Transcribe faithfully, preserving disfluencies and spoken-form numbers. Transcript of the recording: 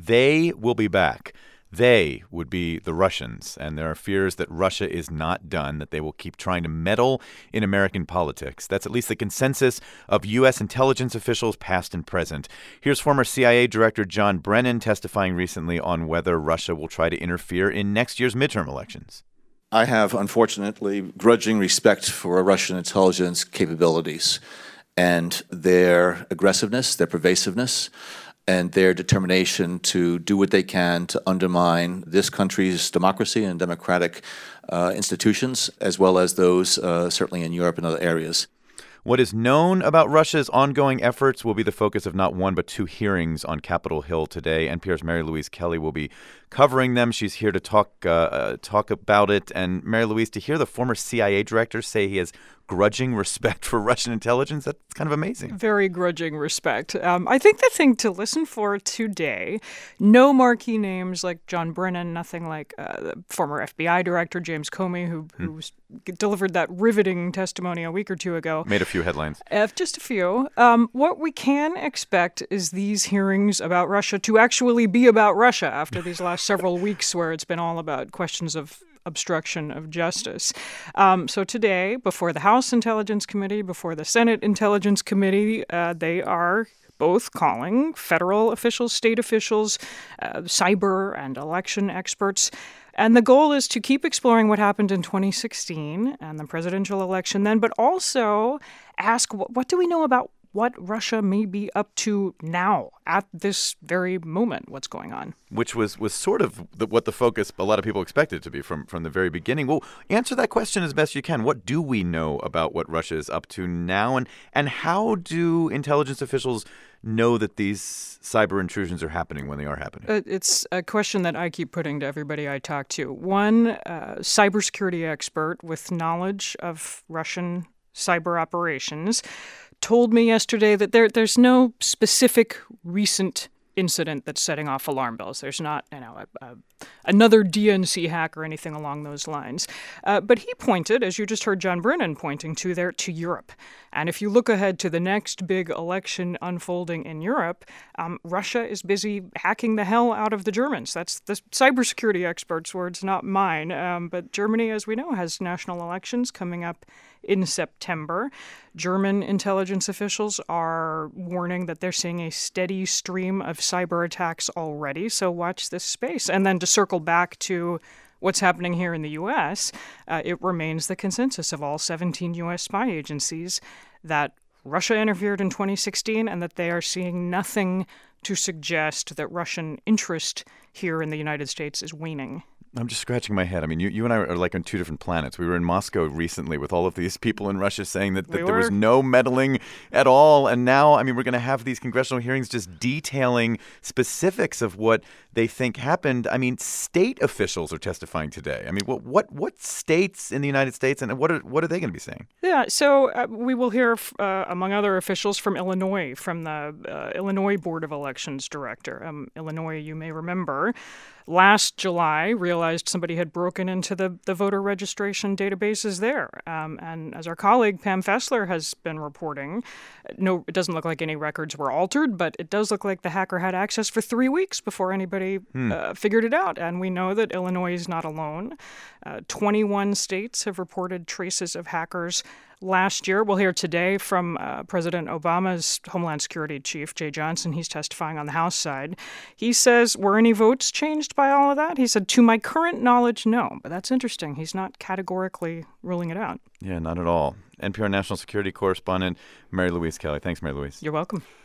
they will be back. They would be the Russians, and there are fears that Russia is not done, that they will keep trying to meddle in American politics. That's at least the consensus of U S intelligence officials, past and present. Here's former C I A Director John Brennan testifying recently on whether Russia will try to interfere in next year's midterm elections. I have, unfortunately, grudging respect for Russian intelligence capabilities and their aggressiveness, their pervasiveness, and their determination to do what they can to undermine this country's democracy and democratic uh, institutions, as well as those uh, certainly in Europe and other areas. What is known about Russia's ongoing efforts will be the focus of not one but two hearings on Capitol Hill today. N P R's Mary Louise Kelly will be covering them. She's here to talk uh, uh, talk about it. And Mary Louise, to hear the former C I A director say he has grudging respect for Russian intelligence, that's kind of amazing. Very grudging respect. Um, I think the thing to listen for today, no marquee names like John Brennan, nothing like uh, the former F B I director James Comey, who, hmm. who delivered that riveting testimony a week or two ago. Made a few headlines. Uh, just a few. Um, what we can expect is these hearings about Russia to actually be about Russia after these last several weeks where it's been all about questions of obstruction of justice. Um, so today, before the House Intelligence Committee, before the Senate Intelligence Committee, uh, they are both calling federal officials, state officials, uh, cyber and election experts. And the goal is to keep exploring what happened in twenty sixteen and the presidential election then, but also ask, what, what do we know about what Russia may be up to now at this very moment, what's going on? Which was, was sort of the, what the focus a lot of people expected to be from, from the very beginning. Well, answer that question as best you can. What do we know about what Russia is up to now? And, and how do intelligence officials know that these cyber intrusions are happening when they are happening? Uh, it's a question that I keep putting to everybody I talk to. One uh, cybersecurity expert with knowledge of Russian cyber operations told me yesterday that there there's no specific recent incident that's setting off alarm bells. There's not, you know, a, a, another D N C hack or anything along those lines. Uh, but he pointed, as you just heard John Brennan pointing to there, to Europe. And if you look ahead to the next big election unfolding in Europe, um, Russia is busy hacking the hell out of the Germans. That's the cybersecurity experts' words, not mine. Um, but Germany, as we know, has national elections coming up in September. German intelligence officials are warning that they're seeing a steady stream of cyber attacks already, so watch this space. And then to circle back to what's happening here in the U S, uh, it remains the consensus of all seventeen U S spy agencies that Russia interfered in twenty sixteen and that they are seeing nothing to suggest that Russian interest here in the United States is waning. I'm just scratching my head. I mean, you, you and I are like on two different planets. We were in Moscow recently with all of these people in Russia saying that, that we there was no meddling at all. And now, I mean, we're going to have these congressional hearings just detailing specifics of what they think happened. I mean, state officials are testifying today. I mean, what what, what states in the United States, and what are, what are they going to be saying? Yeah, so uh, we will hear, uh, among other officials, from Illinois, from the uh, Illinois Board of Elections director. Um, Illinois, you may remember, last July realized somebody had broken into the, the voter registration databases there. Um, and as our colleague Pam Fessler has been reporting, no, it doesn't look like any records were altered, but it does look like the hacker had access for three weeks before anybody hmm. uh, figured it out. And we know that Illinois is not alone. Uh, twenty-one states have reported traces of hackers last year. We'll hear today from uh, President Obama's Homeland Security Chief, Jay Johnson. He's testifying on the House side. He says, were any votes changed by all of that? He said, to my current knowledge, no. But that's interesting. He's not categorically ruling it out. Yeah, not at all. N P R national security correspondent Mary Louise Kelly. Thanks, Mary Louise. You're welcome.